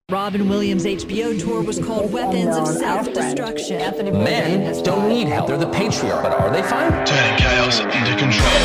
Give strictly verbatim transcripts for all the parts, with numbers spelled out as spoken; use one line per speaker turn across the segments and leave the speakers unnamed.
Robin Williams' H B O tour was called Weapons of Self-Destruction.
Men don't need help. They're the patriarch. But are they fine?
Turning chaos into control.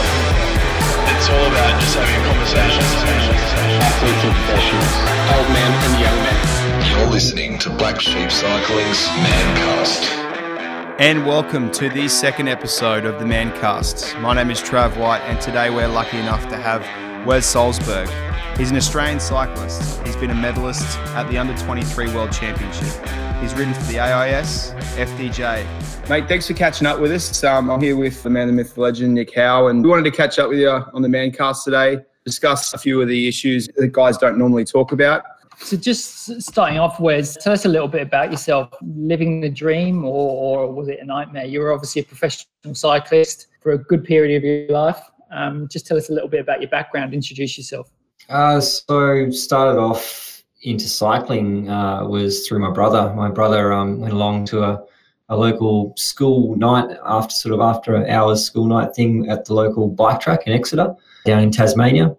It's all about just having conversations.
Athletes and professionals. Old men and young men.
You're listening to Black Sheep Cycling's Mancast.
And welcome to the second episode of the Mancast. My name is Trav White, and today we're lucky enough to have Wes Salzberg. He's an Australian cyclist. He's been a medalist at the under twenty-three World Championship. He's ridden for the A I S, F D J. Mate, thanks for catching up with us. Um, I'm here with the man, the myth, the legend, Nick Howe, and we wanted to catch up with you on the Mancast today, discuss a few of the issues that guys don't normally talk about.
So just starting off, Wes, tell us a little bit about yourself. Living the dream, or, or was it a nightmare? You were obviously a professional cyclist for a good period of your life. Um, just tell us a little bit about your background. Introduce yourself.
Uh, so started off into cycling uh, was through my brother. My brother um, went along to a, a local school night after sort of after hours school night thing at the local bike track in Exeter down in Tasmania.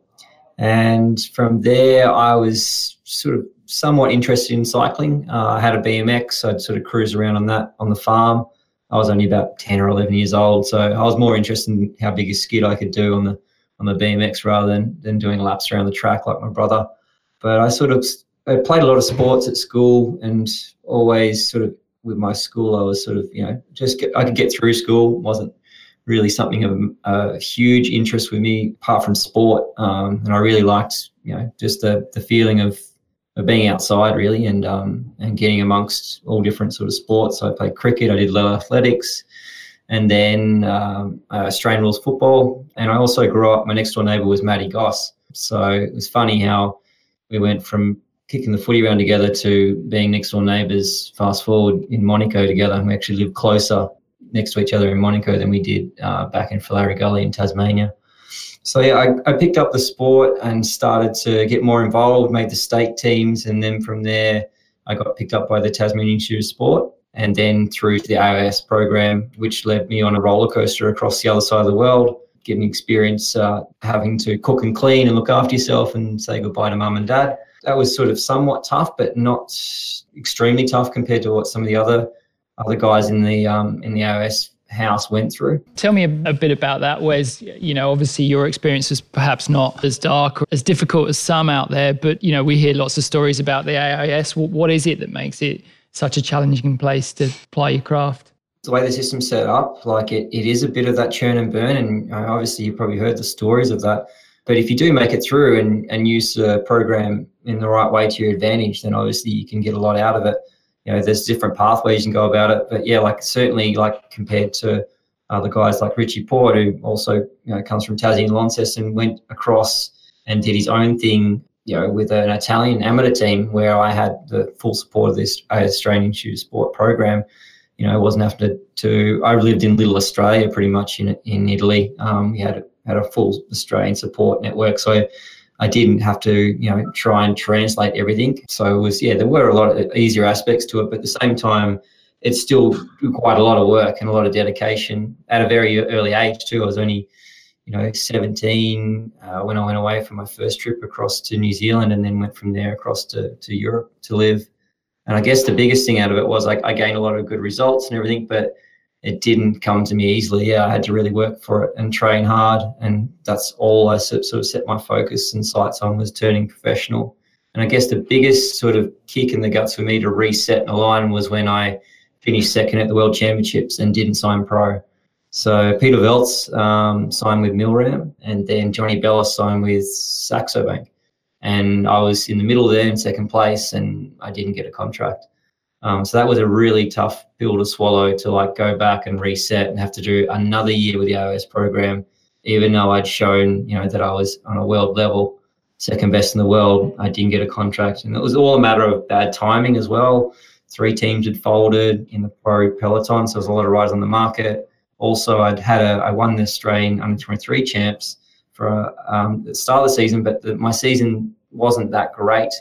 And from there, I was sort of somewhat interested in cycling. Uh, I had a B M X, so I'd sort of cruise around on that on the farm. I was only about ten or eleven years old, so I was more interested in how big a skid I could do on the on the B M X rather than, than doing laps around the track like my brother. But I sort of I played a lot of sports at school, and always sort of with my school, I was sort of, you know, just get, I could get through school. It wasn't really something of a, a huge interest with me apart from sport. Um, and I really liked, you know, just the, the feeling of, of being outside really and, um, and getting amongst all different sort of sports. So I played cricket, I did level athletics, and then um, uh, Australian rules football. And I also grew up, my next door neighbour was Matty Goss. So it was funny how we went from kicking the footy around together to being next door neighbours, fast forward in Monaco together. And we actually lived closer next to each other in Monaco than we did uh, back in Falari Gully in Tasmania. So yeah, I, I picked up the sport and started to get more involved, made the state teams. And then from there, I got picked up by the Tasmanian Institute of Sport, and then through to the A I S program, which led me on a roller coaster across the other side of the world, getting experience uh, having to cook and clean and look after yourself and say goodbye to mum and dad. That was sort of somewhat tough, but not extremely tough compared to what some of the other other guys in the um, in the A I S house went through.
Tell me a, a bit about that, Wes. You know, obviously your experience was perhaps not as dark or as difficult as some out there, but, you know, we hear lots of stories about the A I S. What, what is it that makes it such a challenging place to apply your craft?
The way the system's set up, like it, it is a bit of that churn and burn, and uh, obviously you've probably heard the stories of that. But if you do make it through and, and use the program in the right way to your advantage, then obviously you can get a lot out of it. You know, there's different pathways you can go about it. But yeah, like certainly like compared to other guys like Richie Port, who also, you know, comes from Tassie and Launceston, went across and did his own thing, you know, with an Italian amateur team where I had the full support of this Australian Institute of Sport program. You know, I wasn't having to, to I lived in Little Australia pretty much in in Italy. Um, we had, had a full Australian support network. So I didn't have to, you know, try and translate everything. So it was, yeah, there were a lot of easier aspects to it, but at the same time, it still required a lot of work and a lot of dedication at a very early age too. I was only, you know, seventeen uh, when I went away for my first trip across to New Zealand, and then went from there across to, to Europe to live. And I guess the biggest thing out of it was like I gained a lot of good results and everything, but it didn't come to me easily. Yeah, I had to really work for it and train hard, and that's all I sort of set my focus and sights on, was turning professional. And I guess the biggest sort of kick in the guts for me to reset and align was when I finished second at the World Championships and didn't sign pro. So Peter Veltz um, signed with Milram, and then Johnny Bellis signed with Saxo Bank. And I was in the middle there in second place, and I didn't get a contract. Um, so that was a really tough pill to swallow, to like go back and reset and have to do another year with the A I S program, even though I'd shown, you know, that I was on a world level, second best in the world. I didn't get a contract, and it was all a matter of bad timing as well. Three teams had folded in the pro peloton, so there was a lot of riders on the market. Also, I'd had a, I won the Australian under twenty-three champs for um, the start of the season, but the, my season wasn't that great.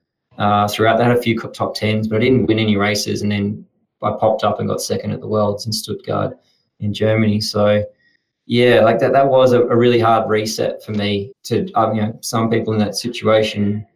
Uh, throughout, they had a few top tens, but I didn't win any races. And then I popped up and got second at the Worlds in Stuttgart in Germany. So, yeah, like that, that was a, a really hard reset for me. To, um, you know, some people in that situation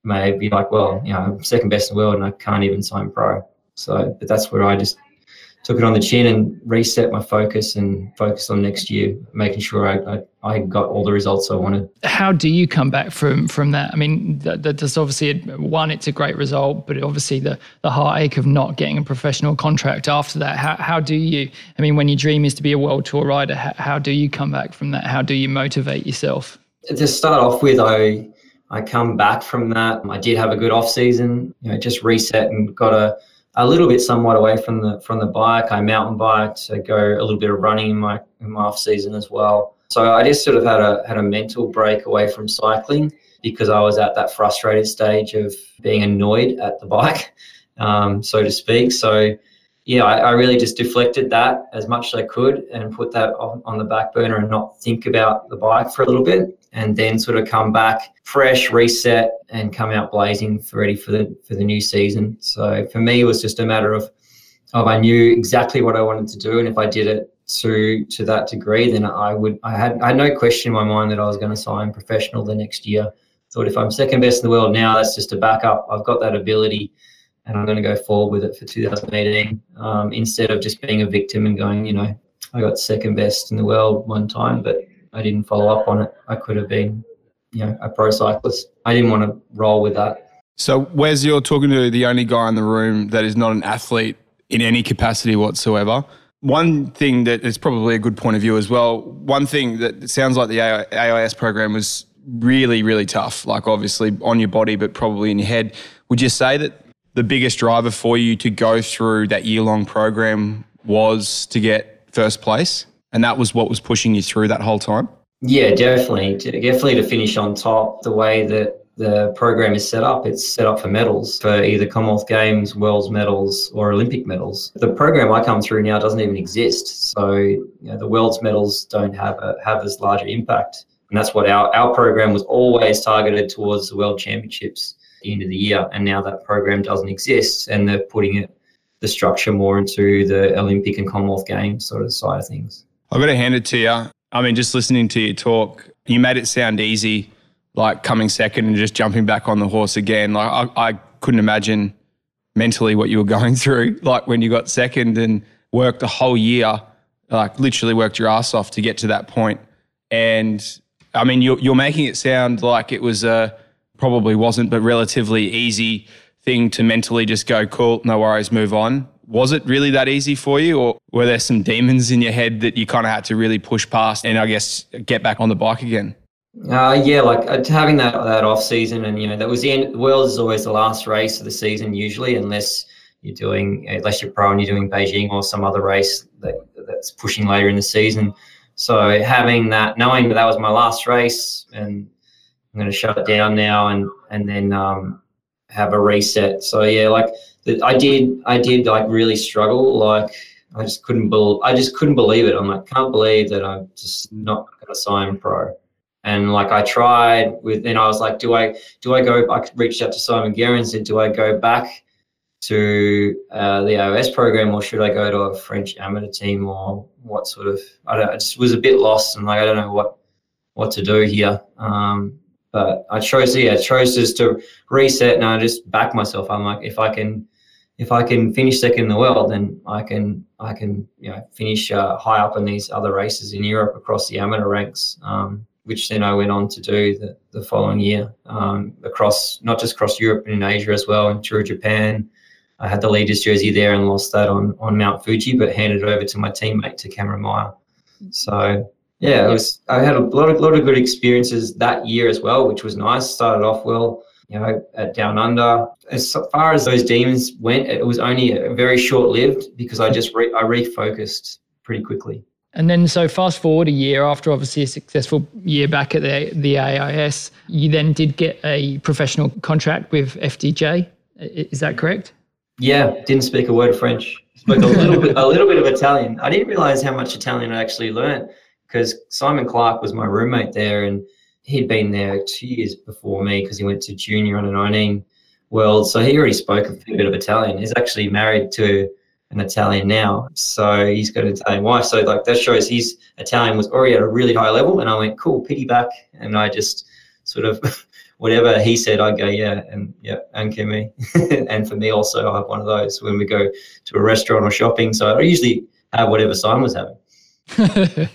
may be like, well, you know, I'm second best in the world and I can't even sign pro. So, but that's where I just took it on the chin and reset my focus and focused on next year, making sure I, I, I got all the results I wanted.
How do you come back from from that? I mean, that, that's obviously, a, one, it's a great result, but obviously the, the heartache of not getting a professional contract after that. How how do you, I mean, when your dream is to be a world tour rider, how, how do you come back from that? How do you motivate yourself?
To start off with, I I come back from that. I did have a good off season, you know, just reset and got a a little bit somewhat away from the from the bike. I mountain biked, so go a little bit of running in my in my off season as well. So I just sort of had a had a mental break away from cycling because I was at that frustrated stage of being annoyed at the bike, um, so to speak. So yeah, I, I really just deflected that as much as I could and put that on, on the back burner and not think about the bike for a little bit, and then sort of come back fresh, reset, and come out blazing for ready for the for the new season. So for me, it was just a matter of of I knew exactly what I wanted to do, and if I did it to to that degree, then I would I had I had no question in my mind that I was going to sign professional the next year. Thought if I'm second best in the world now, that's just a backup. I've got that ability, and I'm going to go forward with it for two thousand eighteen um, instead of just being a victim and going, you know, I got second best in the world one time, but I didn't follow up on it. I could have been, you know, a pro cyclist. I didn't want to roll with that.
So Wes, you're talking to the only guy in the room that is not an athlete in any capacity whatsoever. One thing that is probably a good point of view as well, one thing that it sounds like the A I S program was really, really tough, like obviously on your body, but probably in your head. Would you say that the biggest driver for you to go through that year-long program was to get first place? And that was what was pushing you through that whole time?
Yeah, definitely. Definitely to finish on top. The way that the program is set up, it's set up for medals, for either Commonwealth Games, World's medals, or Olympic medals. The program I come through now doesn't even exist. So, you know, the World's medals don't have a, have as large an impact. And that's what our, our program was always targeted towards, the World Championships at the end of the year. And now that program doesn't exist, and they're putting it, the structure more into the Olympic and Commonwealth Games sort of side of things.
I've got to hand it to you. I mean, just listening to you talk, you made it sound easy, like coming second and just jumping back on the horse again. Like I, I couldn't imagine mentally what you were going through, like when you got second and worked a whole year, like literally worked your ass off to get to that point. And I mean, you're, you're making it sound like it was a, probably wasn't, but relatively easy thing to mentally just go, cool, no worries, move on. Was it really that easy for you, or were there some demons in your head that you kind of had to really push past and I guess get back on the bike again?
Uh, yeah, like uh, having that that off season, and you know that was the end. Worlds is always the last race of the season usually, unless you're doing unless you're pro and you're doing Beijing or some other race that that's pushing later in the season. So having that, knowing that that was my last race, and I'm going to shut it down now, and and then um, have a reset. So yeah, like. I did, I did like really struggle. Like I just couldn't believe, I just couldn't believe it. I'm like, can't believe that I'm just not going to sign pro. And like I tried with, and I was like, do I, do I go? I reached out to Simon Guerin and said, do I go back to uh, the A I S program, or should I go to a French amateur team, or what sort of? I don't. I just was a bit lost, and like I don't know what what to do here. Um, but I chose, yeah, I chose just to reset, and I just back myself. I'm like, if I can. If I can finish second in the world, then I can I can you know finish uh, high up in these other races in Europe across the amateur ranks, um, which then I went on to do the, the following year um, across not just across Europe and in Asia as well, and through Japan. I had the leaders jersey there and lost that on on Mount Fuji, but handed it over to my teammate, to Cameron Meyer. So yeah, it was. I had a lot of lot of good experiences that year as well, which was nice. Started off well. You know, at Down Under. As far as those demons went, it was only very short-lived because I just re- I refocused pretty quickly.
And then, so fast forward a year after obviously a successful year back at the the A I S, you then did get a professional contract with F D J. Is that correct?
Yeah, didn't speak a word of French. Spoke a little bit, a little bit of Italian. I didn't realize how much Italian I actually learned, because Simon Clark was my roommate there, and he'd been there two years before me because he went to junior under nineteen world. So he already spoke a fair bit of Italian. He's actually married to an Italian now. So he's got an Italian wife. So like that shows his Italian was already at a really high level. And I went, cool, pity back. And I just sort of whatever he said, I'd go, yeah, and yeah, and me. And for me also, I have one of those when we go to a restaurant or shopping. So I usually have whatever Simon was having.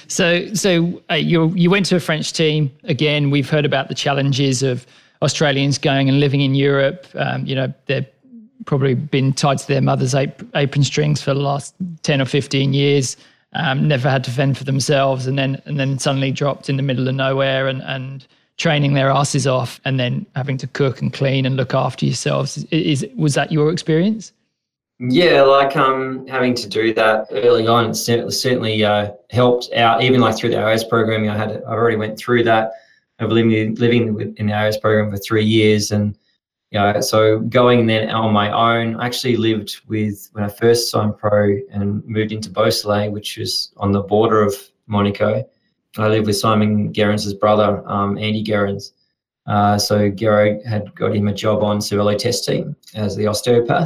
so so uh, you you went to a French team. Again, we've heard about the challenges of Australians going and living in Europe. Um, you know, they've probably been tied to their mother's ap- apron strings for the last ten or fifteen years. Um, never had to fend for themselves, and then and then suddenly dropped in the middle of nowhere and and training their asses off, and then having to cook and clean and look after yourselves. Is, is was that your experience?
Yeah, like um, having to do that early on, it certainly uh, helped out. Even like through the A R S program, I had I already went through that. I've living living in the A R S program for three years, and you know, so going then on my own. I actually lived with when I first signed pro and moved into Beausoleil, which was on the border of Monaco. I lived with Simon Gerrans' brother, um, Andy Gerrans. Uh, so Gero had got him a job on Cervelo test team as the osteopath.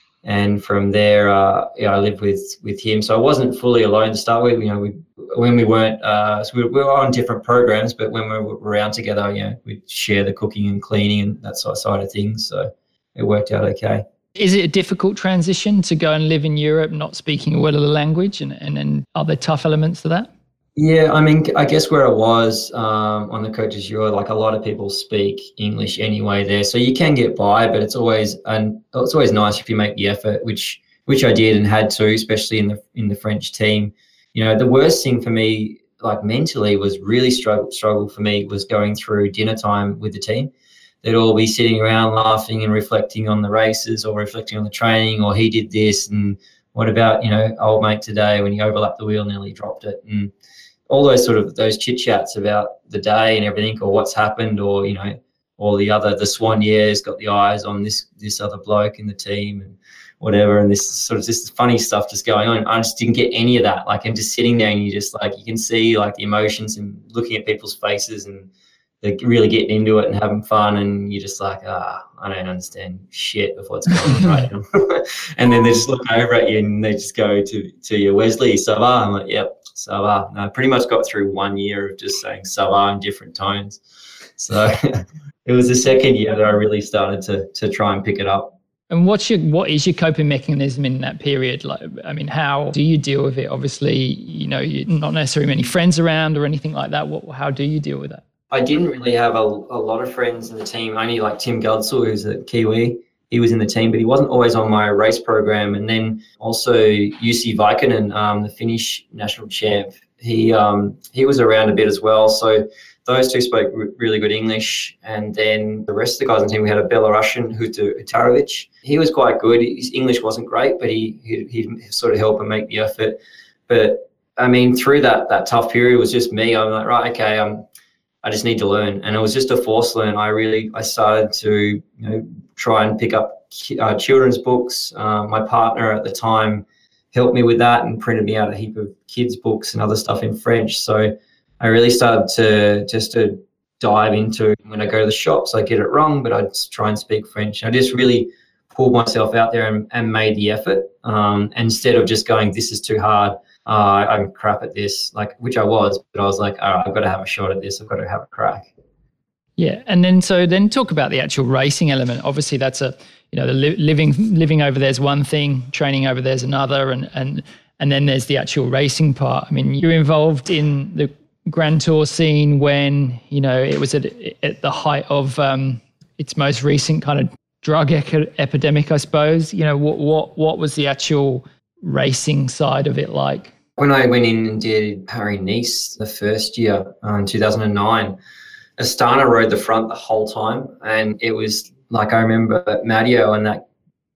And from there, uh, yeah, I lived with with him. So I wasn't fully alone to start with. You know, we when we weren't, uh, so we, we were on different programs, but when we were around together, you know, we'd share the cooking and cleaning and that sort of side of things. So it worked out okay.
Is it a difficult transition to go and live in Europe, not speaking a word of the language, and and, and are there tough elements to that?
Yeah, I mean, I guess where I was um, on the Coaches Euro, like a lot of people speak English anyway there, so you can get by. But it's always and it's always nice if you make the effort, which which I did and had to, especially in the in the French team. You know, the worst thing for me, like mentally, was really struggle struggle for me was going through dinner time with the team. They'd all be sitting around laughing and reflecting on the races or reflecting on the training, or he did this and what about, you know, old mate today when he overlapped the wheel, nearly dropped it, and all those sort of those chit chats about the day and everything, or what's happened, or you know, or the other the Swan year's got the eyes on this this other bloke in the team and whatever, and this sort of this funny stuff just going on. I just didn't get any of that. Like I'm just sitting there, and you just like you can see like the emotions and looking at people's faces, and they're really getting into it and having fun, and you're just like, ah, I don't understand shit of what's going on right now. And then they just look over at you and they just go to to you, Wesley, ça va? I'm like, yep. Ça va. No, I pretty much got through one year of just saying ça va in different tones. So it was the second year that I really started to to try and pick it up.
And what's your what is your coping mechanism in that period? Like, I mean, how do you deal with it? Obviously, you know, you're not necessarily many friends around or anything like that. What, how do you deal with that?
I didn't really have a, a lot of friends in the team. Only like Tim Gudsel, who's a Kiwi. He was in the team, but he wasn't always on my race program. And then also Jussi Vaikkonen, um, the Finnish national champ, he um, he was around a bit as well. So those two spoke r- really good English. And then the rest of the guys on the team, we had a Belarusian, Hutu Utarovic. He was quite good. His English wasn't great, but he he he sort of helped and make the effort. But I mean, through that that tough period, it was just me. I'm like, right, okay, um, I just need to learn, and it was just a forced learn. I really I started to you know try and pick up uh, children's books. Uh, my partner at the time helped me with that and printed me out a heap of kids' books and other stuff in French. So I really started to just to dive into when I go to the shops. I get it wrong, but I just try and speak French. I just really pulled myself out there and, and made the effort. Um, instead of just going, this is too hard. Uh, I'm crap at this, like which I was, but I was like, all right, I've got to have a shot at this. I've got to have a crack.
Yeah, and then so then talk about the actual racing element. Obviously, that's a you know the li- living living over there's one thing, training over there's another, and and and then there's the actual racing part. I mean, you're involved in the Grand Tour scene when you know it was at at the height of um, its most recent kind of drug e- epidemic, I suppose. You know, what what what was the actual racing side of it like?
When I went in and did Paris-Nice the first year uh, in two thousand nine, Astana rode the front the whole time, and it was like I remember Matteo and that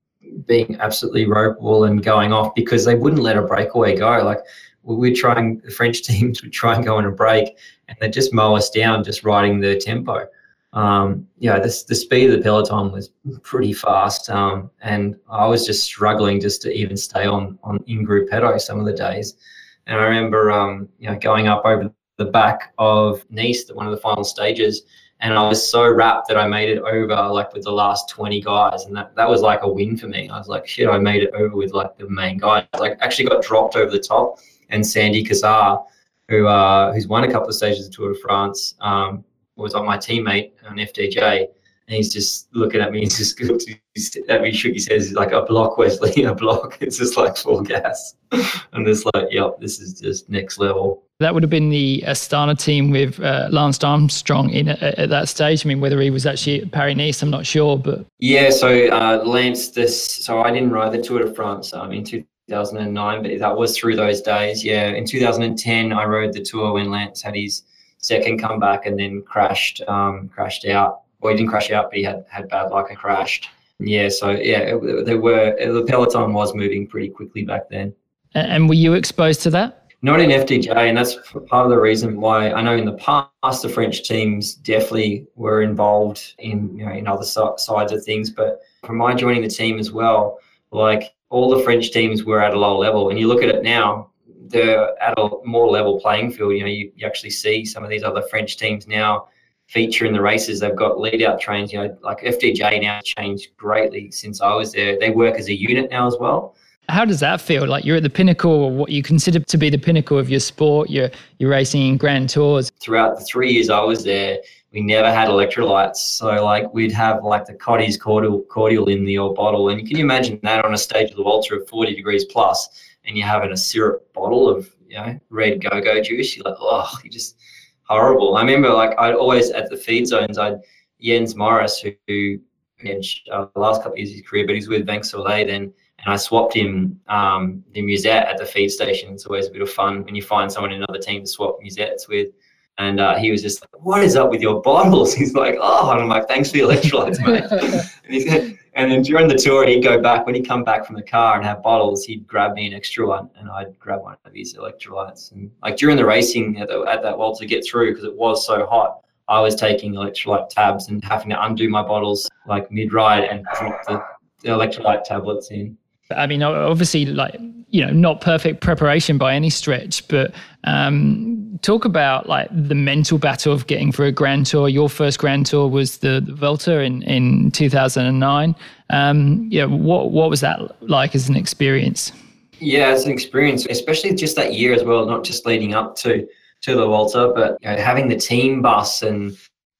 being absolutely ropeable and going off because they wouldn't let a breakaway go. Like we'd try and the French teams would try and go on a break, and they'd just mow us down just riding the tempo. Um, yeah, the, the speed of the peloton was pretty fast, um, and I was just struggling just to even stay on on in Gruppetto some of the days. And I remember, um, you know, going up over the back of Nice, one of the final stages, and I was so wrapped that I made it over like with the last twenty guys, and that, that was like a win for me. I was like, shit, I made it over with like the main guys. Like actually got dropped over the top, and Sandy Cazar, who uh, who's won a couple of stages of Tour de France, um, was on my teammate on F D J, and he's just looking at me. He's just looked at me, shook his head. He's like, "A block, Wesley, a block." It's just like full gas. I'm just like, "Yep, this is just next level."
That would have been the Astana team with uh, Lance Armstrong in at, at that stage. I mean, whether he was actually at Paris-Nice, I'm not sure, but
yeah. So uh, Lance, this. So I didn't ride the Tour de France um, in two thousand nine, but that was through those days. Yeah, in two thousand ten, I rode the Tour when Lance had his second comeback and then crashed, um, crashed out. Well, he didn't crash out, but he had, had bad luck and crashed. Yeah, so yeah, it, there were the peloton was moving pretty quickly back then.
And were you exposed to that?
Not in F D J, and that's part of the reason why I know in the past the French teams definitely were involved in, you know, in other so- sides of things. But from my joining the team as well, like all the French teams were at a low level, and you look at it now, they're at a more level playing field. You know, you, you actually see some of these other French teams now feature in the races. They've got lead out trains, you know, like F D J now changed greatly since I was there. They work as a unit now as well.
How does that feel? Like you're at the pinnacle, of what you consider to be the pinnacle of your sport. You're you're racing in Grand Tours.
Throughout the three years I was there, we never had electrolytes. So like we'd have like the Cotties cordial, cordial in the old bottle. And can you imagine that on a stage of the Walter of forty degrees plus, and you're having a syrup bottle of, you know, red go-go juice? You're like, oh, you just horrible. I remember like I'd always at the feed zones, I'd Jens Morris, who, who uh, the last couple of years of his career, but he's with Bank Soleil then. And I swapped him um, the musette at the feed station. It's always a bit of fun when you find someone in another team to swap musettes with. And uh, he was just like, "What is up with your bottles?" He's like, "Oh," and I'm like, "Thanks for the electrolytes, mate." and, he's, and then during the tour, he'd go back, when he'd come back from the car and have bottles, he'd grab me an extra one and I'd grab one of his electrolytes. And like during the racing at, the, at that Walter to get through, because it was so hot, I was taking electrolyte tabs and having to undo my bottles like mid-ride and drop the, the electrolyte tablets in.
I mean, obviously, like, you know, not perfect preparation by any stretch, but um, talk about like the mental battle of getting through a Grand Tour. Your first Grand Tour was the, the Vuelta in, in two thousand nine. Um, yeah, what what was that like as an experience?
Yeah, it's an experience, especially just that year as well, not just leading up to to the Vuelta, but you know, having the team bus and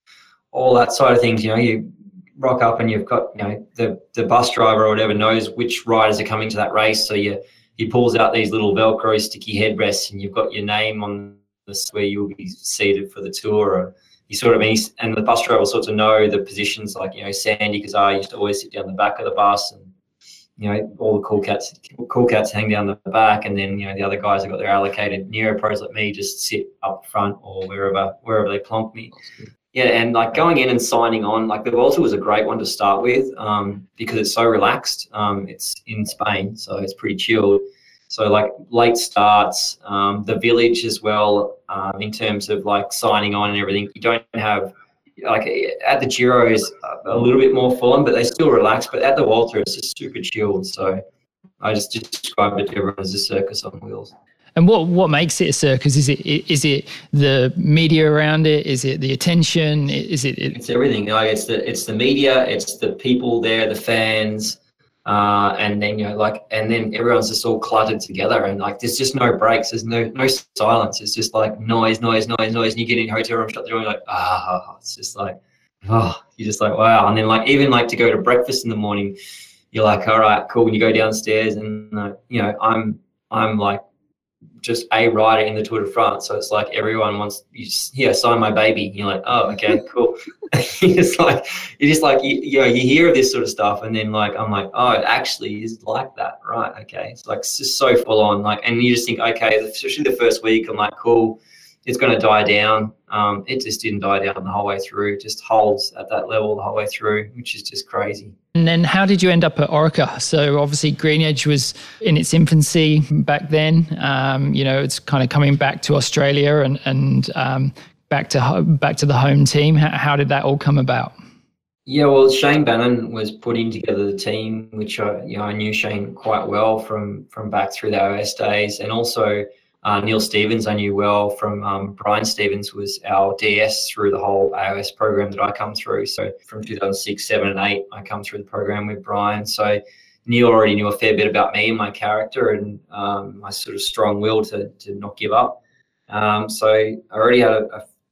all that side of things. You know, you rock up and you've got, you know, the the bus driver or whatever knows which riders are coming to that race, so you he pulls out these little Velcro sticky headrests and you've got your name on this where you'll be seated for the tour. Or you sort of, and the bus driver will sort of know the positions, like, you know, Sandy Kazar used to always sit down the back of the bus, and you know, all the cool cats cool cats hang down the back, and then, you know, the other guys have got their allocated neopros like me just sit up front or wherever wherever they plonk me. Yeah, and like going in and signing on, like the Vuelta was a great one to start with um, because it's so relaxed. Um, it's in Spain, so it's pretty chilled. So like late starts, um, the village as well, um, in terms of like signing on and everything. You don't have, like at the Giro is a little bit more full on, but they still relax. But at the Vuelta, it's just super chilled. So I just, just describe it to everyone as a circus on wheels.
And what, what makes it a circus? Is it is it the media around it? Is it the attention? Is it? it-
it's everything. Like it's the it's the media. It's the people there, the fans, uh, and then, you know, like, and then everyone's just all cluttered together, and like there's just no breaks. There's no no silence. It's just like noise, noise, noise, noise. And you get in your hotel room, shut the door, and you're like, ah, it's just like, oh, you're just like, wow. And then like even like to go to breakfast in the morning, you're like, all right, cool. When you go downstairs, and uh, you know, I'm I'm like. just a rider in the Tour de France, so it's like everyone wants you just, yeah, sign my baby. You're like, oh, okay, cool. It's like you just like you, you know, you hear of this sort of stuff, and then like I'm like, oh, it actually is like that, right? Okay, it's like it's just so full on, like, and you just think, okay, especially the first week, I'm like, cool, it's going to die down. Um, it just didn't die down the whole way through. It just holds at that level the whole way through, which is just crazy.
And then how did you end up at Orica? So obviously Green Edge was in its infancy back then. Um, you know, it's kind of coming back to Australia and, and um, back to back to the home team. How, how did that all come about?
Yeah, well, Shane Bannon was putting together the team, which I, you know, I knew Shane quite well from from back through the O S days, and also uh, Neil Stevens I knew well from um, Brian Stevens was our D S through the whole A O S program that I come through. So from two thousand six, seven, and eight, I come through the program with Brian. So Neil already knew a fair bit about me and my character and um, my sort of strong will to to not give up. Um, so I already had a, a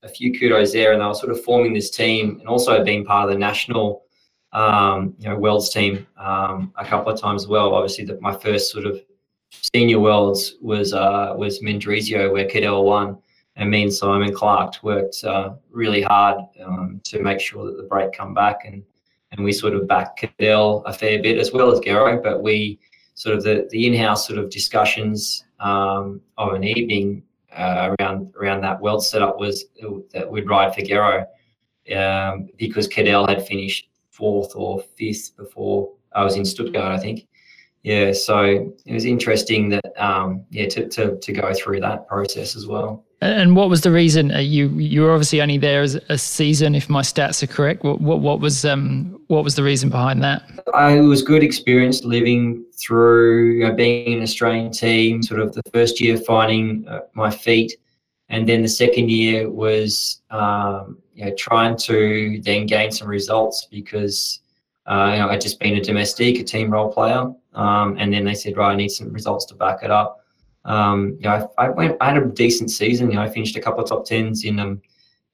a few kudos there, and they were sort of forming this team and also being part of the national, um, you know, Worlds team um, a couple of times as well. Obviously, the, my first sort of senior Worlds was uh, was Mendrisio, where Cadel won, and me and Simon Clark worked uh, really hard um, to make sure that the break come back, and and we sort of backed Cadel a fair bit as well as Gero, but we sort of the, the in-house sort of discussions um, of an evening uh, around around that world setup was that we'd ride for Gero um, because Cadel had finished fourth or fifth before I was in Stuttgart, I think. Yeah, so it was interesting that um, yeah to, to to go through that process as well.
And what was the reason? Uh, you you were obviously only there as a season, if my stats are correct. What what, what was um what was the reason behind that?
I, it was good experience living through you know, being in an Australian team. Sort of the first year finding uh, my feet, and then the second year was um, you know trying to then gain some results because uh, you know I'd just been a domestique, a team role player, um, and then they said, right, I need some results to back it up. Um, you know, I, I went. I had a decent season. You know, I finished a couple of top tens in um,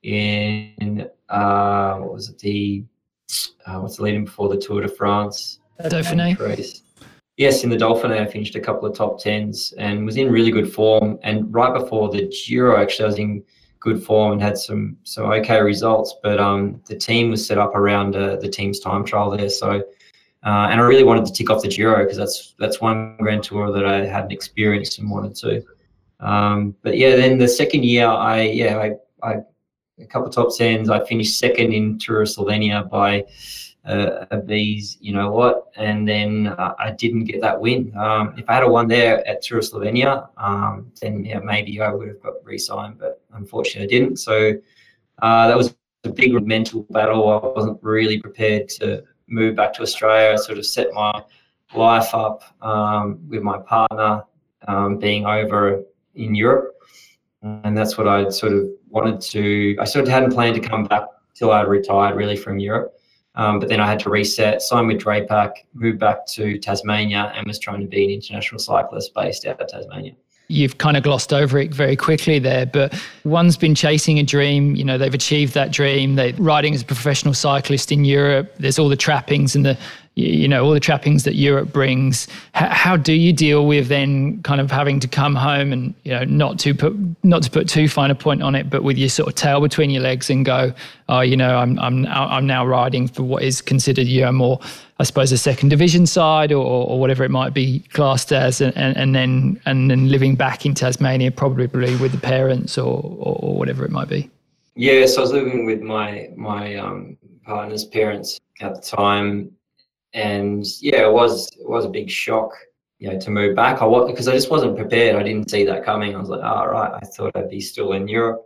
in uh, what was it? The uh, what's the leading before the Tour de France?
Dauphiné.
Race. Yes, in the Dauphiné, I finished a couple of top tens and was in really good form. And right before the Giro, actually, I was in good form and had some some okay results. But um, the team was set up around uh, the team's time trial there, so. Uh, and I really wanted to tick off the Giro because that's that's one Grand Tour that I hadn't experienced and wanted to. Um, but yeah, then the second year, I yeah, I, I a couple of top tens. I finished second in Tour of Slovenia by uh, a B's, you know what? And then uh, I didn't get that win. Um, if I had a won there at Tour of Slovenia, um, then yeah, maybe I would have got re-signed, but unfortunately I didn't. So uh, that was a big mental battle. I wasn't really prepared to move back to Australia. I sort of set my life up um, with my partner um, being over in Europe. And that's what I sort of wanted to, I sort of hadn't planned to come back till I retired really from Europe. Um, but then I had to reset, sign with Drapac, move back to Tasmania and was trying to be an international cyclist based out of Tasmania.
You've kind of glossed over it very quickly there, but one's been chasing a dream. You know, they've achieved that dream. They're riding as a professional cyclist in Europe. There's all the trappings and the, you know, all the trappings that Europe brings. H- how do you deal with then kind of having to come home and, you know, not to put not to put too fine a point on it, but with your sort of tail between your legs and go, oh, you know, I'm I'm I'm now riding for what is considered, you know, more, I suppose, a second division side or, or whatever it might be classed as, and, and, and then and then living back in Tasmania, probably with the parents or, or, or whatever it might be.
Yeah, so I was living with my my um, partner's parents at the time, and yeah, it was it was a big shock, you know, to move back. I was because I just wasn't prepared. I didn't see that coming. I was like, oh, right, I thought I'd be still in Europe.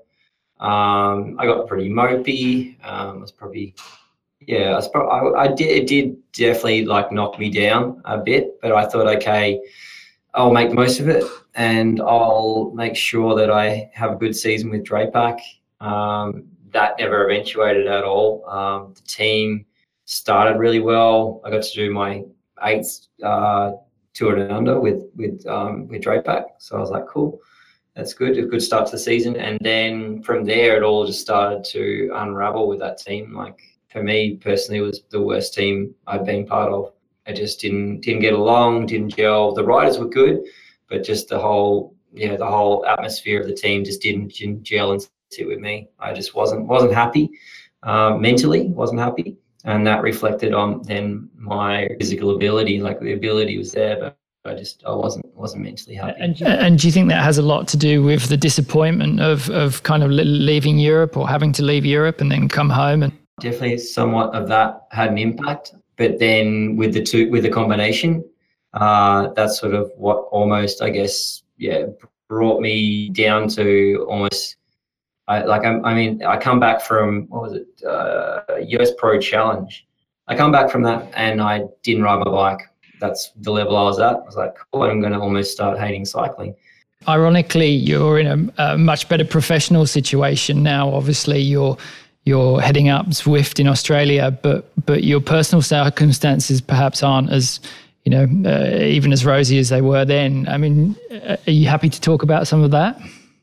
Um, I got pretty mopey. Um, I was probably. Yeah, I, was probably, I, I did. It did definitely like knock me down a bit, but I thought, okay, I'll make the most of it, and I'll make sure that I have a good season with Drapac. Um, that never eventuated at all. Um, the team started really well. I got to do my eighth uh, Tour Down Under with with um, with Drapac, so I was like, cool, that's good. A good start to the season, and then from there, it all just started to unravel with that team. Like. For me personally, it was the worst team I'd been part of. I just didn't didn't get along, didn't gel. The riders were good, but just the whole you know the whole atmosphere of the team just didn't, didn't gel and sit with me. I just wasn't wasn't happy um, mentally, wasn't happy, and that reflected on then my physical ability. Like the ability was there, but I just I wasn't wasn't mentally happy.
And, and do you think that has a lot to do with the disappointment of of kind of leaving Europe or having to leave Europe and then come home and?
Definitely somewhat of that had an impact, but then with the two, with the combination, uh, that's sort of what almost, I guess, yeah, brought me down to almost, I, like, I, I mean, I come back from, what was it, uh, U S Pro Challenge. I come back from that and I didn't ride my bike. That's the level I was at. I was like, cool, I'm going to almost start hating cycling.
Ironically, you're in a, a much better professional situation now. Obviously, you're You're heading up Zwift in Australia, but but your personal circumstances perhaps aren't as, you know, uh, even as rosy as they were then. I mean, are you happy to talk about some of that?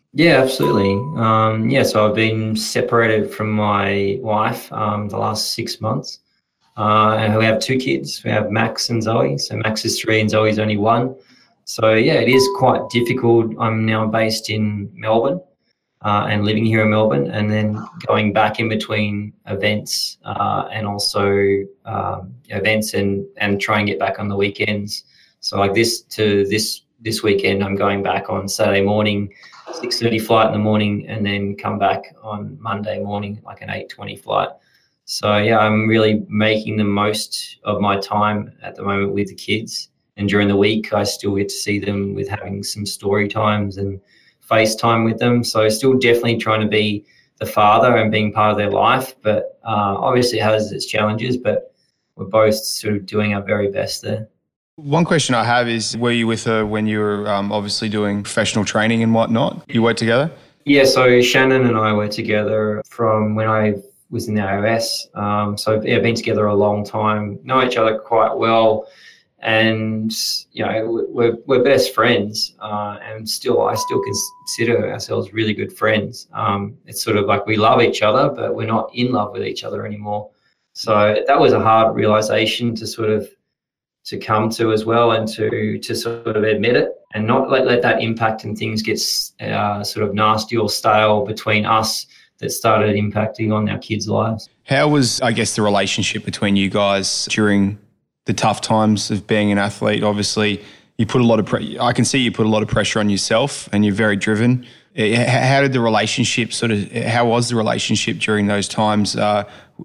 Yeah, absolutely. Um, yeah, so I've been separated from my wife um, the last six months. Uh, and we have two kids. We have Max and Zoe. So Max is three and Zoe's only one. So, yeah, it is quite difficult. I'm now based in Melbourne uh, and living here in Melbourne, and then going back in between events uh, and also um, events and, and try and get back on the weekends. So like this to this this weekend, I'm going back on Saturday morning, six thirty flight in the morning, and then come back on Monday morning, like an eight twenty flight. So, yeah, I'm really making the most of my time at the moment with the kids. And during the week, I still get to see them with having some story times and FaceTime with them. So still definitely trying to be the father and being part of their life. But uh, obviously it has its challenges, but we're both sort of doing our very best there.
One question I have is, were you with her when you were um, obviously doing professional training and whatnot? You worked together?
Yeah, so Shannon and I were together from when I was in the A O S. Um, so, yeah, been together a long time, know each other quite well. And, you know, we're, we're best friends uh, and still, I still consider ourselves really good friends. Um, it's sort of like we love each other, but we're not in love with each other anymore. So that was a hard realization to sort of to come to as well, and to to sort of admit it and not let, let that impact and things get uh, sort of nasty or stale between us that started impacting on our kids' lives.
How was, I guess, the relationship between you guys during the tough times of being an athlete? Obviously, you put a lot of pre- I can see you put a lot of pressure on yourself, and you're very driven. How did the relationship sort of, how was the relationship during those times? Uh,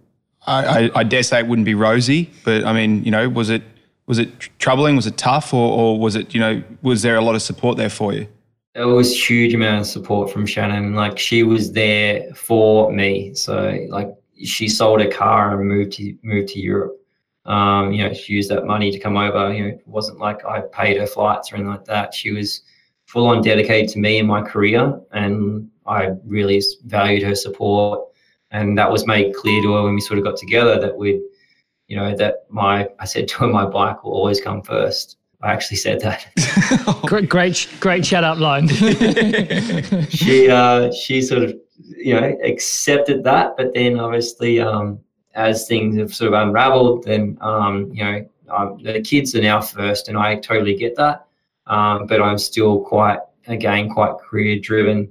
I, I, I dare say it wouldn't be rosy, but I mean, you know, was it was it troubling? Was it tough, or, or was it, you know, was there a lot of support there for you?
There was a huge amount of support from Shannon. Like, she was there for me. So like, she sold a car and moved to moved to Europe. Um, you know, she used that money to come over. You know, it wasn't like I paid her flights or anything like that. She was full on dedicated to me and my career, and I really valued her support. And that was made clear to her when we sort of got together, that we'd, you know, that my, I said to her, my bike will always come first. I actually said that.
great, great, great shut up line.
she, uh, she sort of, you know, accepted that, but then obviously, um, as things have sort of unraveled, then, um, you know, um, the kids are now first, and I totally get that. Um, but I'm still quite, again, quite career driven.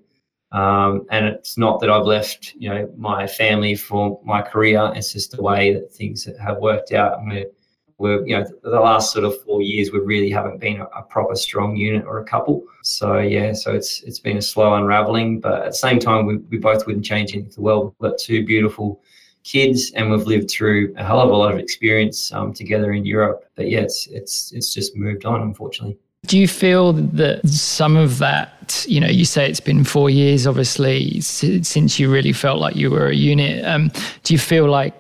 Um, and it's not that I've left, you know, my family for my career. It's just the way that things have worked out. I mean, we're, you know, the last sort of four years, we really haven't been a, a proper strong unit or a couple. So, yeah, so it's it's been a slow unraveling. But at the same time, we, we both wouldn't change anything for the world. We've got two beautiful kids, and we've lived through a hell of a lot of experience um, together in Europe. But, yeah, it's it's it's just moved on, unfortunately.
Do you feel that some of that, you know, you say it's been four years, obviously, since you really felt like you were a unit. Um, do you feel like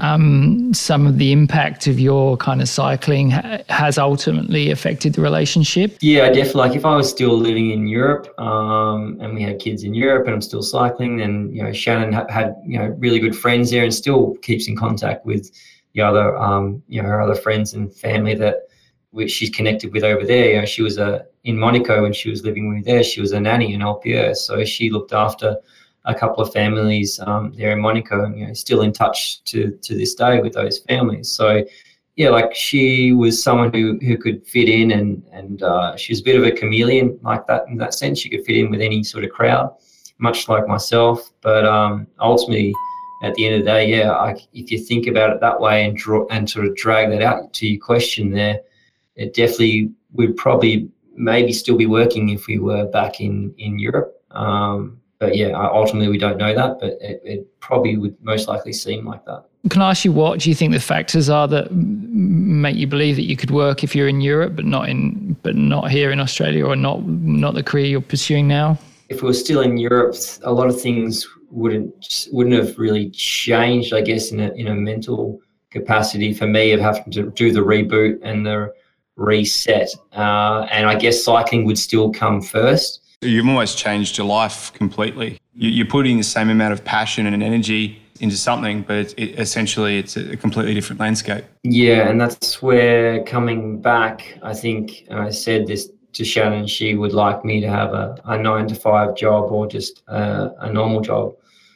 um, some of the impact of your kind of cycling ha- has ultimately affected the relationship?
Yeah, definitely. Like, if I was still living in Europe um, and we had kids in Europe and I'm still cycling, then, you know, Shannon ha- had, you know, really good friends there and still keeps in contact with the other, um, you know, her other friends and family that which she's connected with over there. You know, she was a, in Monaco when she was living with me there, she was a nanny in Au Pair. So she looked after a couple of families um, there in Monaco, and, you know, still in touch to to this day with those families. So, yeah, like, she was someone who, who could fit in, and, and uh, she was a bit of a chameleon like that in that sense. She could fit in with any sort of crowd, much like myself. But um, ultimately, at the end of the day, yeah, I, if you think about it that way and draw and sort of drag that out to your question there, it definitely would probably maybe still be working if we were back in, in Europe. Um, but, yeah, ultimately we don't know that, but it, it probably would most likely seem like that.
Can I ask you, what do you think the factors are that make you believe that you could work if you're in Europe but not in but not here in Australia, or not not the career you're pursuing now?
If we were still in Europe, a lot of things wouldn't wouldn't have really changed, I guess, in a in a mental capacity for me of having to do the reboot and the reset, uh, and I guess cycling would still come first.
You've almost changed your life completely. You, you're putting the same amount of passion and energy into something, but it, it, essentially it's a completely different landscape.
Yeah, and that's where coming back, I think, and I said this to Shannon she would like me to have a, a nine to five job or just a, a normal job.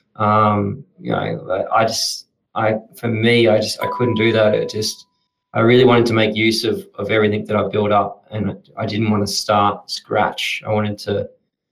Um, you know, I just, I for me, I just I couldn't do that. It just, I really wanted to make use of of everything that I built up, and I didn't want to start scratch. I wanted to,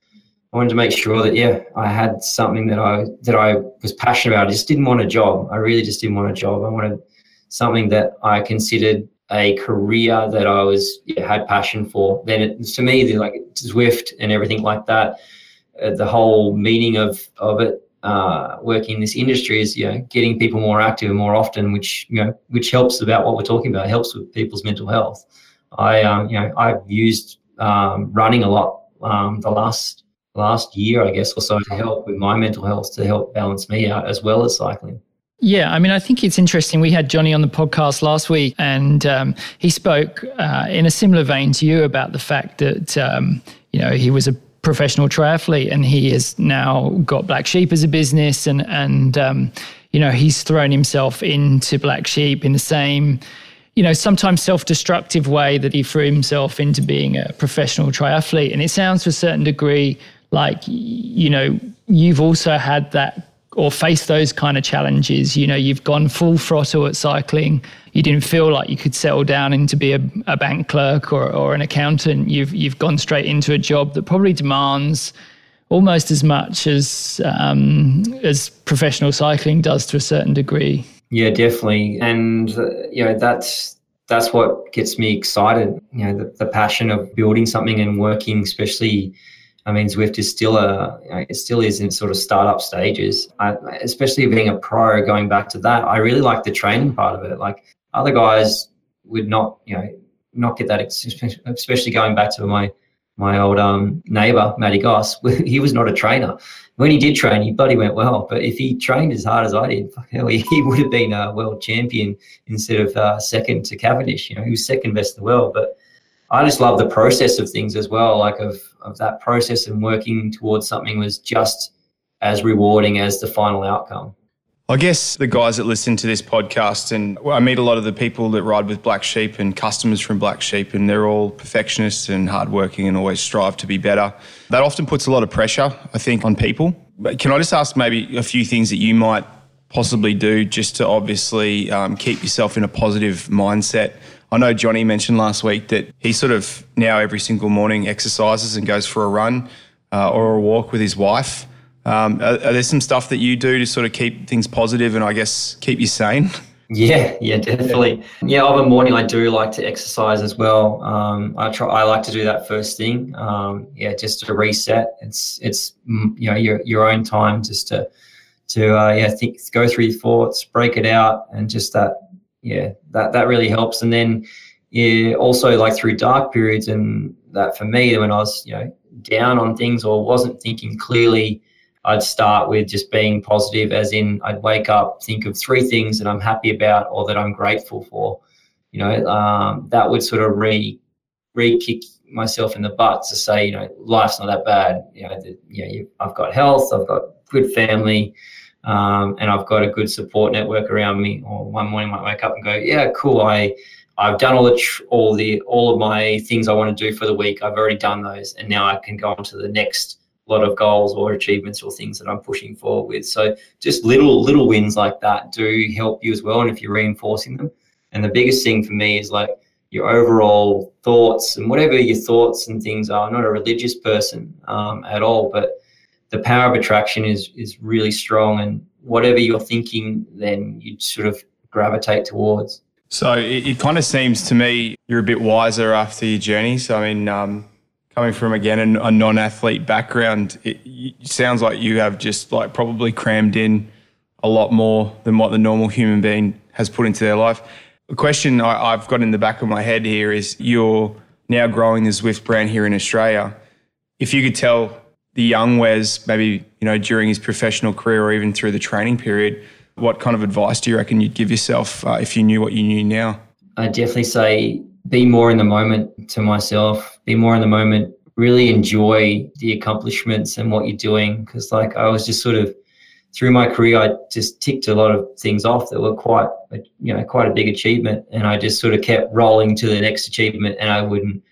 I wanted to make sure that yeah, I had something that I that I was passionate about. I just didn't want a job. I really just didn't want a job. I wanted something that I considered a career that I was yeah, had passion for. Then it, to me, the, like Zwift and everything like that, uh, the whole meaning of of it, uh, working in this industry is you know getting people more active and more often, which you know which helps about what we're talking about. It helps with people's mental health. I um, you know I've used um, running a lot um, the last last year, I guess, or so to help with my mental health, to help balance me out as well as cycling.
Yeah, I mean, I think it's interesting. We had Johnny on the podcast last week, and um, he spoke uh, in a similar vein to you about the fact that, um, you know, he was a professional triathlete and he has now got Black Sheep as a business, and, and um, you know, he's thrown himself into Black Sheep in the same, you know, sometimes self-destructive way that he threw himself into being a professional triathlete. And it sounds to a certain degree like, you know, you've also had that or face those kind of challenges. You know, you've gone full throttle at cycling. You didn't feel like you could settle down into be a, a bank clerk or, or an accountant. You've you've gone straight into a job that probably demands almost as much as um, as professional cycling does to a certain degree.
Yeah, definitely. And uh, you know, that's that's what gets me excited. You know, the, the passion of building something and working, especially. I mean, Zwift is still a, you know, it still is in sort of startup stages. I, especially being a pro, going back to that, I really like the training part of it. Like other guys would not, you know, not get that, especially going back to my my old um, neighbour, Matty Goss. He was not a trainer. When he did train, he bloody went well. But if he trained as hard as I did, fuck hell, he, he would have been a world champion instead of uh, second to Cavendish. You know, he was second best in the world. But I just love the process of things as well, like of of that process, and working towards something was just as rewarding as the final outcome.
I guess the guys that listen to this podcast, and I meet a lot of the people that ride with Black Sheep and customers from Black Sheep, and they're all perfectionists and hardworking and always strive to be better. That often puts a lot of pressure, I think, on people. But can I just ask maybe a few things that you might possibly do just to obviously um, keep yourself in a positive mindset? I know Johnny mentioned last week that he sort of now every single morning exercises and goes for a run uh, or a walk with his wife. Um, are, are there some stuff that you do to sort of keep things positive and I guess keep you sane?
Yeah, yeah, definitely. Yeah, of a morning I do like to exercise as well. Um, I try. I like to do that first thing. Um, yeah, just to reset. It's it's you know your your own time just to to uh, yeah think, go through your thoughts, break it out, and just that. Yeah, that, that really helps. And then yeah, also like through dark periods, and that for me, when I was, you know, down on things or wasn't thinking clearly, I'd start with just being positive, as in I'd wake up, think of three things that I'm happy about or that I'm grateful for. You know, um, that would sort of re re-kick myself in the butt to say, you know, life's not that bad. You know, the, you know, you, I've got health, I've got good family, Um, and I've got a good support network around me. Or one morning I might wake up and go, yeah, cool. I, I've done all the, tr- all the, all of my things I want to do for the week. I've already done those. And now I can go on to the next lot of goals or achievements or things that I'm pushing forward with. So just little, little wins like that do help you as well. And if you're reinforcing them, and the biggest thing for me is like your overall thoughts and whatever your thoughts and things are. I'm not a religious person um, at all, but the power of attraction is is really strong, and whatever you're thinking, then you sort of gravitate towards.
So it, it kind of seems to me you're a bit wiser after your journey. So, I mean, um, coming from, again, a, a non-athlete background, it, it sounds like you have just like probably crammed in a lot more than what the normal human being has put into their life. The question I, I've got in the back of my head here is, you're now growing the Zwift brand here in Australia. If you could tell the young Wes, maybe, you know, during his professional career or even through the training period, what kind of advice do you reckon you'd give yourself uh, if you knew what you knew now?
I'd definitely say be more in the moment to myself, be more in the moment, really enjoy the accomplishments and what you're doing. Because like I was just sort of, through my career, I just ticked a lot of things off that were quite, you know, quite a big achievement. And I just sort of kept rolling to the next achievement, and I wouldn't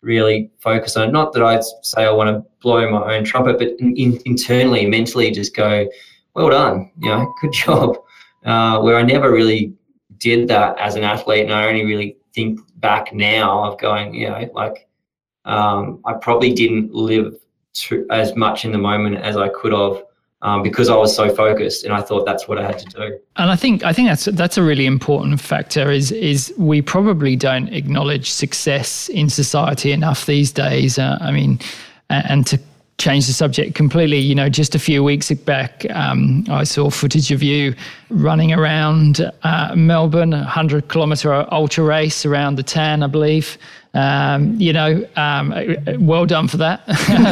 really focus on it. Not that I'd say I want to blow my own trumpet, but in, in, internally, mentally just go, well done, you know, good job. Uh, where I never really did that as an athlete, and I only really think back now of going, you know, like um, I probably didn't live to, as much in the moment as I could have. Um, because I was so focused, and I thought that's what I had to do.
And I think I think that's that's a really important factor. Is is we probably don't acknowledge success in society enough these days. Uh, I mean, and, and to change the subject completely, you know, just a few weeks back, um, I saw footage of you running around uh, Melbourne, a hundred kilometre ultra race around the Tan, I believe. Um, you know, um, well done for that.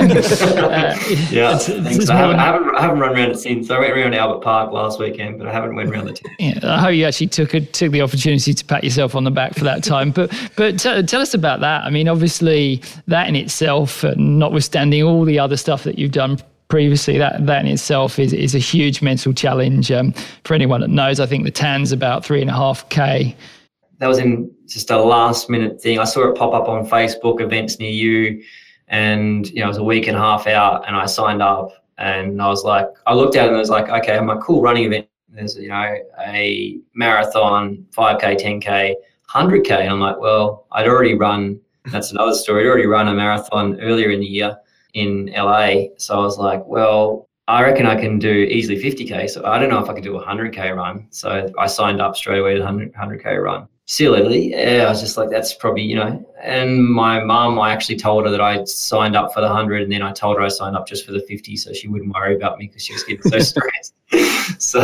uh, yeah, it's, thanks. It's I, haven't, I, haven't, I haven't run around it since. I went around Albert Park last weekend, but I haven't went around the Tan.
Yeah, I hope you actually took a, took the opportunity to pat yourself on the back for that time. But but t- tell us about that. I mean, obviously, that in itself, uh, notwithstanding all the other stuff that you've done previously, that that in itself is is a huge mental challenge. Um, for anyone that knows, I think the Tan's about three and a half K.
That was in just a last minute thing. I saw it pop up on Facebook, events near you, and you know, it was a week and a half out, and I signed up, and I was like, I looked at it and I was like, okay, I'm a cool running event. There's, you know, a marathon, five K, ten K, one hundred K. And I'm like, well, I'd already run, that's another story, I'd already run a marathon earlier in the year in L A. So I was like, well, I reckon I can do easily fifty K. So I don't know if I can do a one hundred K run. So I signed up straight away to one hundred K run. Silly, yeah, I was just like, that's probably, you know, and my mum, I actually told her that I signed up for the one hundred, and then I told her I signed up just for the fifty, so she wouldn't worry about me because she was getting so stressed. So,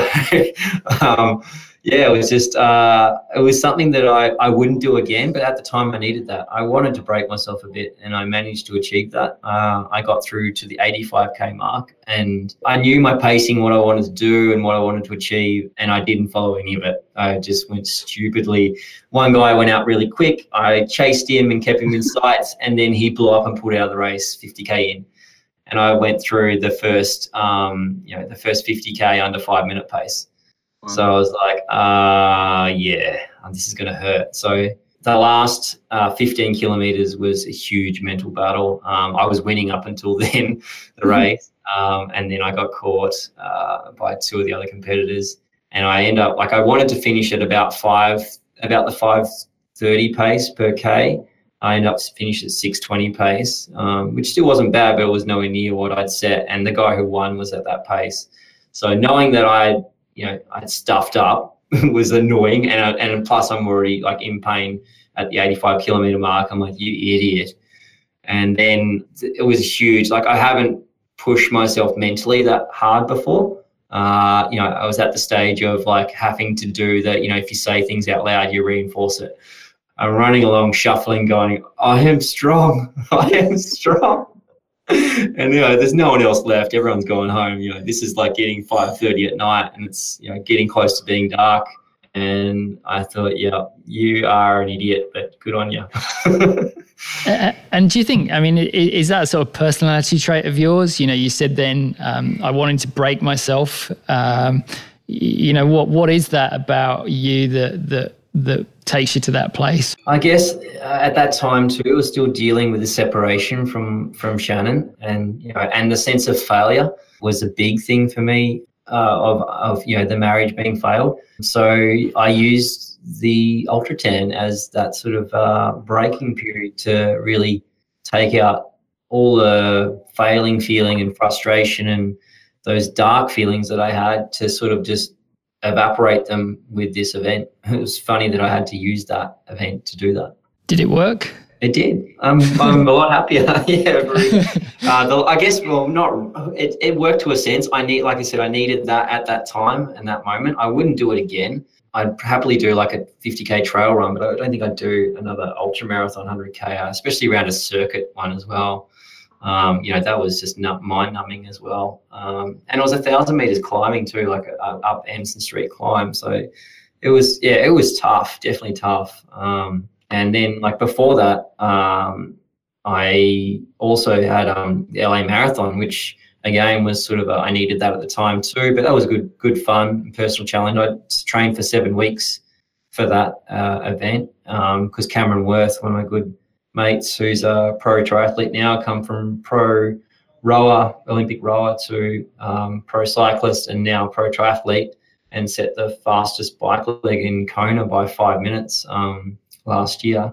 um, yeah, it was just, uh, it was something that I, I wouldn't do again, but at the time I needed that. I wanted to break myself a bit, and I managed to achieve that. Uh, I got through to the eighty-five K mark, and I knew my pacing, what I wanted to do and what I wanted to achieve, and I didn't follow any of it. I just went stupidly. One guy went out really quick. I chased him and kept him in sights, and then he blew up and pulled out of the race fifty K in. And I went through the first, um, you know, the first fifty K under five minute pace. Wow. So I was like, uh, yeah, this is going to hurt. So the last uh, fifteen kilometers was a huge mental battle. Um, I was winning up until then, the race. Um, and then I got caught uh, by two of the other competitors. And I end up, like, I wanted to finish at about five, about the five thirty pace per K. I ended up finished at six twenty pace, um, which still wasn't bad, but it was nowhere near what I'd set. And the guy who won was at that pace. So knowing that I, you know, I'd stuffed up was annoying. And, and plus I'm already like in pain at the eighty-five kilometer mark. I'm like, you idiot. And then it was huge. Like, I haven't pushed myself mentally that hard before. Uh, you know, I was at the stage of like having to do that, you know, if you say things out loud, you reinforce it. I'm running along, shuffling, going, I am strong. I am strong. And, you know, there's no one else left. Everyone's going home. You know, this is like getting five thirty at night, and it's, you know, getting close to being dark. And I thought, yeah, you are an idiot, but good on you.
uh, and do you think, I mean, is that a sort of personality trait of yours? You know, you said then um, I wanted to break myself. Um, you know, what what is that about you that that that takes you to that place? I
guess uh, at that time too, I was still dealing with the separation from from Shannon, and you know, and the sense of failure was a big thing for me. Uh, of, of, you know, the marriage being failed. So I used the Ultra Tan as that sort of uh, breaking period to really take out all the failing feeling and frustration and those dark feelings that I had, to sort of just evaporate them with this event. It was funny that I had to use that event to do that.
Did it work?
It did. I'm I'm a lot happier. Yeah, very, uh, the, I guess. Well, not. It it worked to a sense. I need, like I said, I needed that at that time and that moment. I wouldn't do it again. I'd happily do like a fifty K trail run, but I don't think I'd do another ultra marathon one hundred K, especially around a circuit one as well. Um, you know, that was just mind numbing as well. Um, and it was a thousand meters climbing too, like a, a up Anderson Street climb. So it was, yeah, it was tough, definitely tough. Um, And then, like, before that, um, I also had um, the L A Marathon, which, again, was sort of a, I needed that at the time too, but that was good good fun, personal challenge. I trained for seven weeks for that uh, event because um, Cameron Worth, one of my good mates who's a pro triathlete now, come from pro rower, Olympic rower, to um, pro cyclist and now pro triathlete, and set the fastest bike leg in Kona by five minutes um, last year.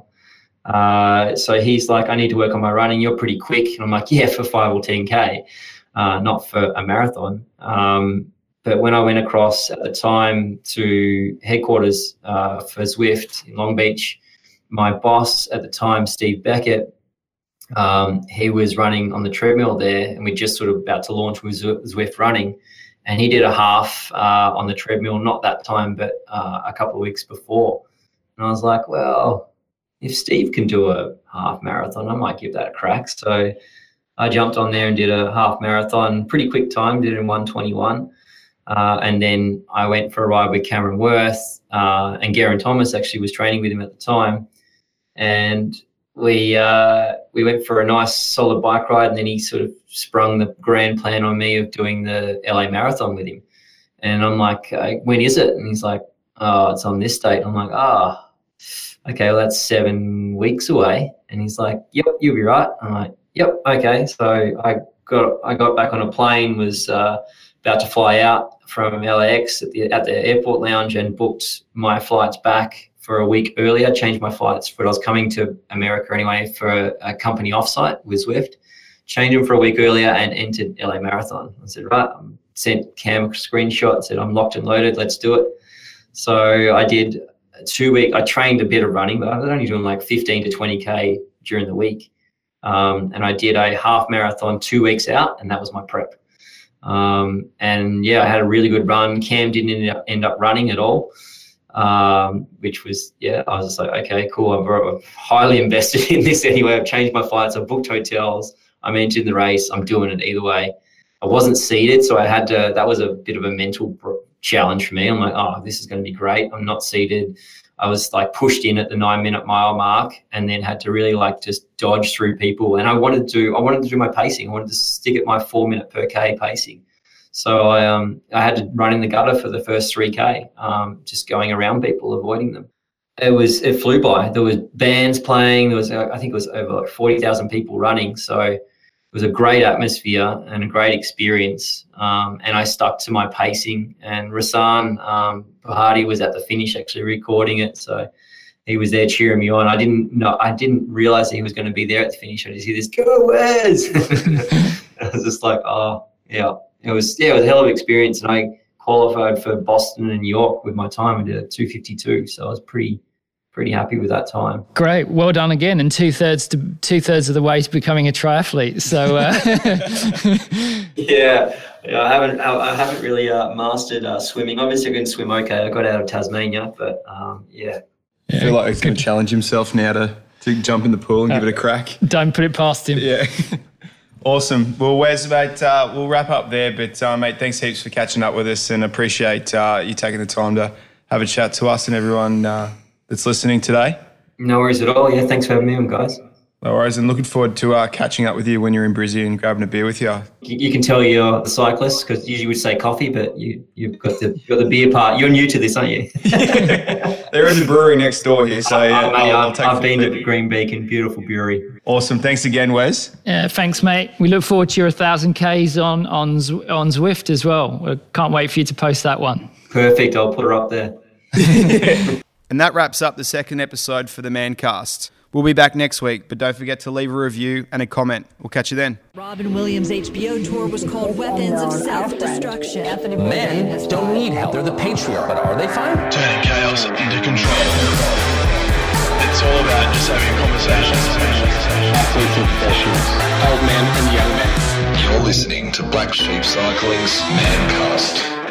Uh, so he's like, I need to work on my running. You're pretty quick. And I'm like, yeah, for five or ten K, uh, not for a marathon. Um, but when I went across at the time to headquarters uh, for Zwift in Long Beach, my boss at the time, Steve Beckett, um, he was running on the treadmill there, and we just sort of about to launch with Zwift running. And he did a half uh, on the treadmill, not that time, but uh, a couple of weeks before. And I was like, well, if Steve can do a half marathon, I might give that a crack. So I jumped on there and did a half marathon, pretty quick time, did it in one twenty-one. Uh, and then I went for a ride with Cameron Worth, uh, and Geraint Thomas actually was training with him at the time. And we uh, we went for a nice solid bike ride, and then he sort of sprung the grand plan on me of doing the L A Marathon with him. And I'm like, when is it? And he's like, oh, it's on this date. I'm like, ah. Oh, okay, well, that's seven weeks away. And he's like, yep, you'll be right. I'm like, yep, okay. So I got I got back on a plane, was uh, about to fly out from L A X at the at the airport lounge, and booked my flights back for a week earlier, changed my flights, but I was coming to America anyway for a, a company offsite with Zwift, changed them for a week earlier and entered L A Marathon. I said, right, I sent Cam a screenshot, said, I'm locked and loaded, let's do it. So I did two week. I trained a bit of running, but I was only doing like fifteen to twenty K during the week. Um, and I did a half marathon two weeks out, and that was my prep. Um, and yeah, I had a really good run. Cam didn't end up, end up running at all, um, which was, yeah, I was just like, okay, cool. I'm, I'm highly invested in this anyway. I've changed my flights. I've booked hotels. I'm entering the race. I'm doing it either way. I wasn't seeded, so I had to, that was a bit of a mental challenge for me. I'm like, oh, this is going to be great. I'm not seeded. I was like pushed in at the nine minute mile mark, and then had to really like just dodge through people. And I wanted to, I wanted to do my pacing. I wanted to stick at my four minute per K pacing. So I, um, I had to run in the gutter for the first three K, um, just going around people, avoiding them. It was, it flew by. There was bands playing. There was, I think it was over like forty thousand people running. So it was a great atmosphere and a great experience. Um, and I stuck to my pacing, and Rasan um, Bahati was at the finish actually recording it. So he was there cheering me on. I didn't know, I didn't realize that he was going to be there at the finish. I just hear this, go Wes. I was just like, oh yeah, it was, yeah, it was a hell of an experience. And I qualified for Boston and New York with my time. I did a two fifty-two. So I was pretty, pretty happy with that time.
Great. Well done again. And two thirds to two thirds of the way to becoming a triathlete. So, uh...
yeah, yeah, I haven't, I haven't really uh, mastered uh, swimming. Obviously I can swim okay. I got out of Tasmania, but um, yeah.
I feel like he's going to challenge himself now to, to jump in the pool and uh, give it a crack.
Don't put it past him.
Yeah. Awesome. Well, Wes, mate, uh, we'll wrap up there. But, uh, mate, thanks heaps for catching up with us, and appreciate uh, you taking the time to have a chat to us and everyone uh, that's listening today.
No worries at all. Yeah, thanks for having me on, guys.
No worries, and looking forward to uh, catching up with you when you're in Brizzy and grabbing a beer with you.
You, you can tell you're a cyclist, because usually we'd say coffee, but you, you've got the, got the beer part. You're new to this, aren't you?
They're in the brewery next door here, so yeah,
uh, mate,
I'll, I'll
I've,
take
I've been
bit.
to Green Beacon, beautiful brewery.
Awesome. Thanks again, Wes.
Yeah, thanks, mate. We look forward to your one thousand Ks on, on, on Zwift as well. We can't wait for you to post that one.
Perfect. I'll put her up there.
And that wraps up the second episode for the Mancast. We'll be back next week, but don't forget to leave a review and a comment. We'll catch you then.
Robin Williams' H B O tour was called Weapons of Self-Destruction. Anthony
Men don't need help. They're the patriarch, but are they fine?
Turning chaos into control. It's all about just having conversations.
Athletes and professionals, old men and young men.
You're listening to Black Sheep Cycling's Mancast.